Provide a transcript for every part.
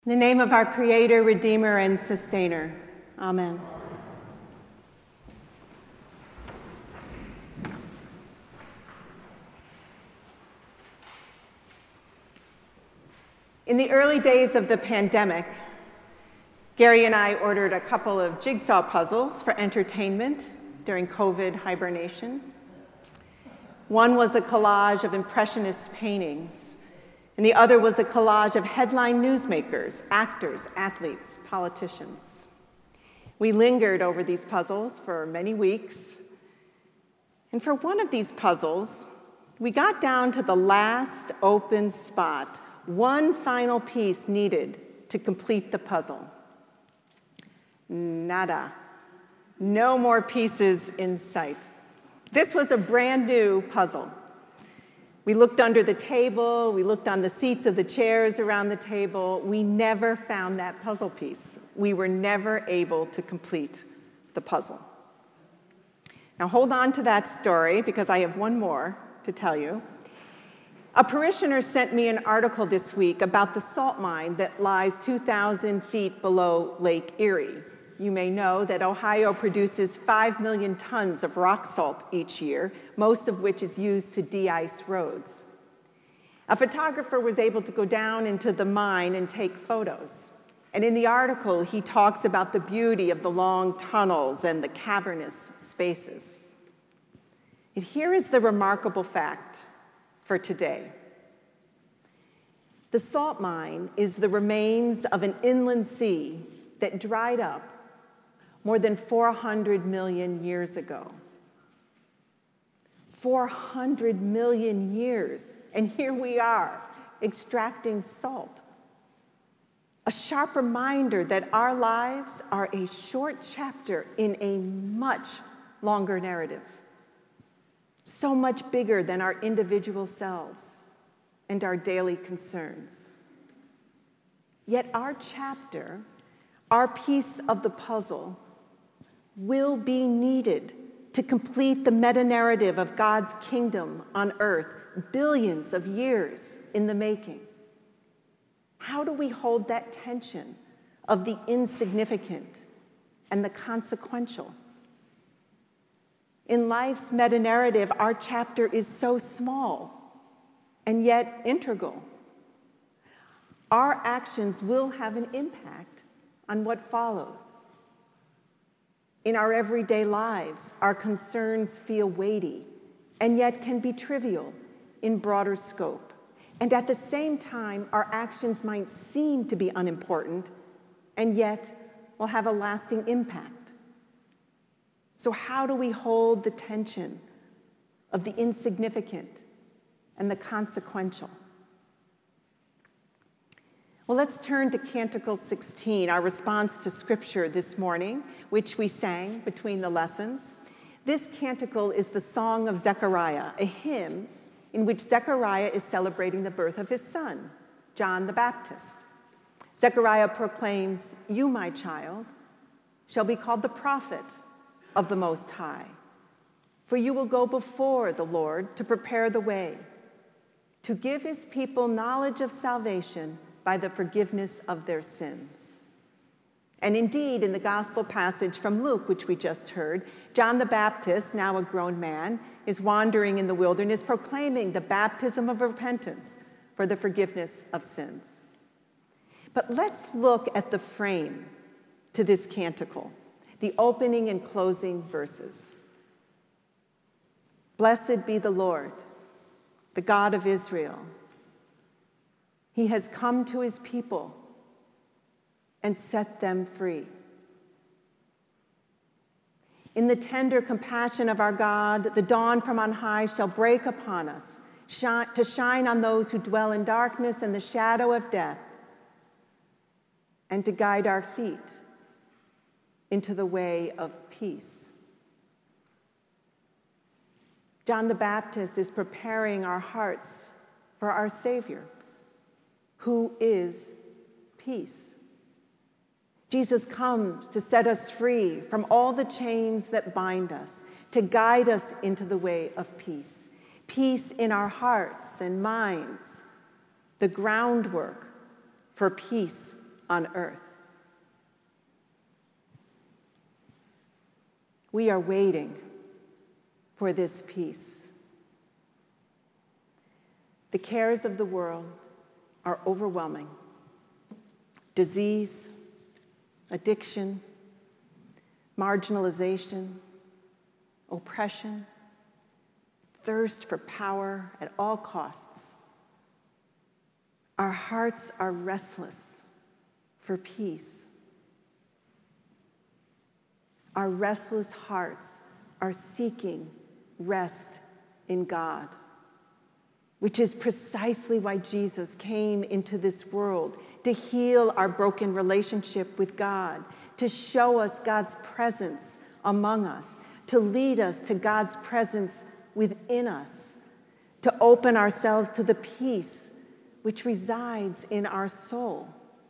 In the name of our Creator, Redeemer, and Sustainer. Amen. In the early days of the pandemic, Gary and I ordered a couple of jigsaw puzzles for entertainment during COVID hibernation. One was a collage of impressionist paintings, and the other was a collage of headline newsmakers, actors, athletes, politicians. We lingered over these puzzles for many weeks, and for one of these puzzles, we got down to the last open spot, one final piece needed to complete the puzzle. Nada. No more pieces in sight. This was a brand new puzzle. We looked under the table, we looked on the seats of the chairs around the table. We never found that puzzle piece. We were never able to complete the puzzle. Now hold on to that story because I have one more to tell you. A parishioner sent me an article this week about the salt mine that lies 2,000 feet below Lake Erie. You may know that Ohio produces 5 million tons of rock salt each year, most of which is used to de-ice roads. A photographer was able to go down into the mine and take photos. And in the article, he talks about the beauty of the long tunnels and the cavernous spaces. And here is the remarkable fact for today. The salt mine is the remains of an inland sea that dried up more than 400 million years ago. 400 million years, and here we are, extracting salt. A sharp reminder that our lives are a short chapter in a much longer narrative, so much bigger than our individual selves and our daily concerns. Yet our chapter, our piece of the puzzle, will be needed to complete the meta-narrative of God's kingdom on earth, billions of years in the making. How do we hold that tension of the insignificant and the consequential? In life's meta-narrative, our chapter is so small and yet integral. Our actions will have an impact on what follows. In our everyday lives, our concerns feel weighty and yet can be trivial in broader scope. And at the same time, our actions might seem to be unimportant and yet will have a lasting impact. So how do we hold the tension of the insignificant and the consequential? Well, let's turn to Canticle 16, our response to Scripture this morning, which we sang between the lessons. This canticle is the Song of Zechariah, a hymn in which Zechariah is celebrating the birth of his son, John the Baptist. Zechariah proclaims, "You, my child, shall be called the prophet of the Most High, for you will go before the Lord to prepare the way, to give his people knowledge of salvation by the forgiveness of their sins." And indeed, in the gospel passage from Luke, which we just heard, John the Baptist, now a grown man, is wandering in the wilderness proclaiming the baptism of repentance for the forgiveness of sins. But let's look at the frame to this canticle, the opening and closing verses. "Blessed be the Lord, the God of Israel. He has come to his people and set them free. In the tender compassion of our God, the dawn from on high shall break upon us, to shine on those who dwell in darkness and the shadow of death, and to guide our feet into the way of peace." John the Baptist is preparing our hearts for our Savior, who is peace. Jesus comes to set us free from all the chains that bind us, to guide us into the way of peace. Peace in our hearts and minds, the groundwork for peace on earth. We are waiting for this peace. The cares of the world are overwhelming. Disease, addiction, marginalization, oppression, thirst for power at all costs. Our hearts are restless for peace. Our restless hearts are seeking rest in God, which is precisely why Jesus came into this world, to heal our broken relationship with God, to show us God's presence among us, to lead us to God's presence within us, to open ourselves to the peace which resides in our soul.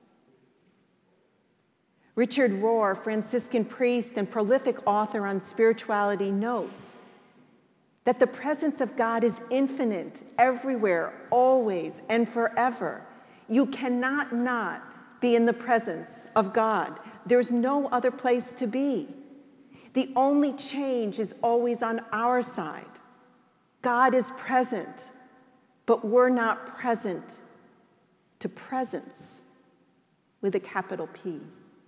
Richard Rohr, Franciscan priest and prolific author on spirituality, notes that the presence of God is infinite, everywhere, always, and forever. You cannot not be in the presence of God. There's no other place to be. The only change is always on our side. God is present, but we're not present to presence with a capital P.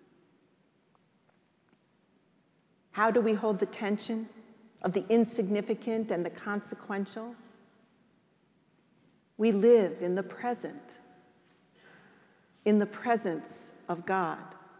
How do we hold the tension of the insignificant and the consequential? We live in the present, in the presence of God.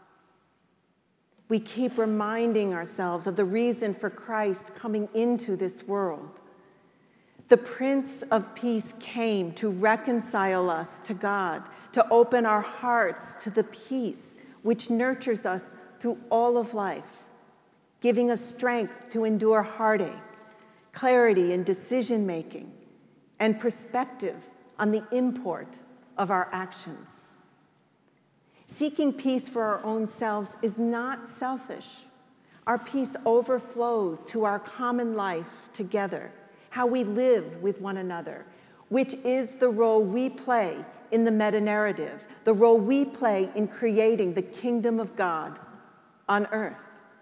We keep reminding ourselves of the reason for Christ coming into this world. The Prince of Peace came to reconcile us to God, to open our hearts to the peace which nurtures us through all of life, giving us strength to endure heartache, clarity in decision-making, and perspective on the import of our actions. Seeking peace for our own selves is not selfish. Our peace overflows to our common life together, how we live with one another, which is the role we play in the meta-narrative, the role we play in creating the kingdom of God on earth.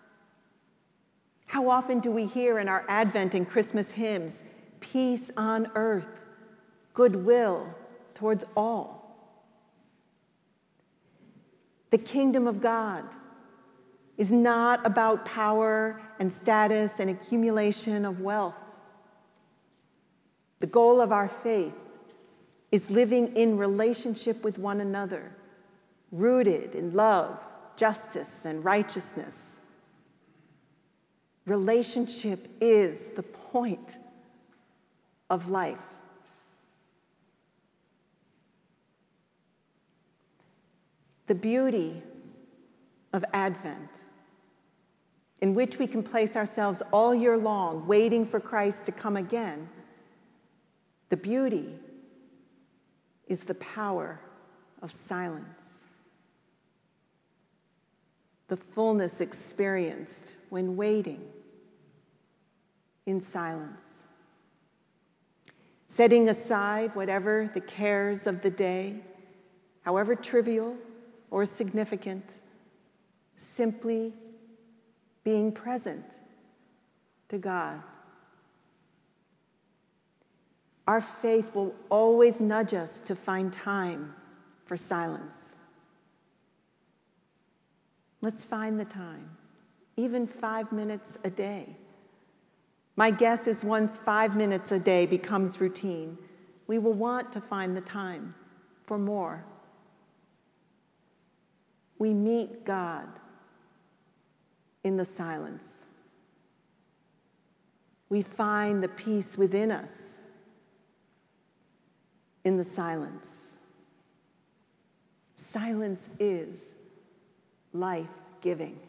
How often do we hear in our Advent and Christmas hymns, peace on earth, goodwill towards all? The kingdom of God is not about power and status and accumulation of wealth. The goal of our faith is living in relationship with one another, rooted in love, justice, and righteousness. Relationship is the point of life. The beauty of Advent, in which we can place ourselves all year long, waiting for Christ to come again, the beauty is the power of silence. The fullness experienced when waiting in silence. Setting aside whatever the cares of the day, however trivial or significant, simply being present to God. Our faith will always nudge us to find time for silence. Let's find the time, even 5 minutes a day. My guess is once 5 minutes a day becomes routine, we will want to find the time for more. We meet God in the silence. We find the peace within us in the silence. Silence is life-giving.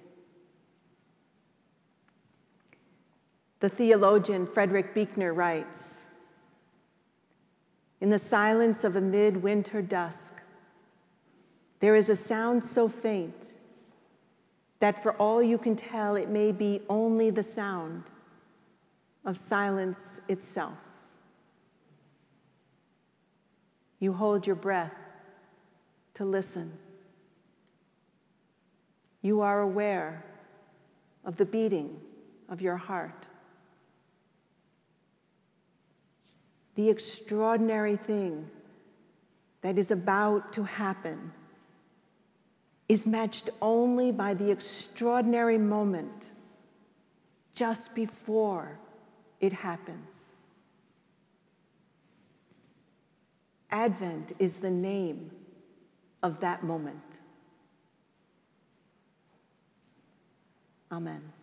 The theologian Frederick Buechner writes, "In the silence of a midwinter dusk, there is a sound so faint that for all you can tell, it may be only the sound of silence itself. You hold your breath to listen. You are aware of the beating of your heart. The extraordinary thing that is about to happen is matched only by the extraordinary moment just before it happens. Advent is the name of that moment. Amen.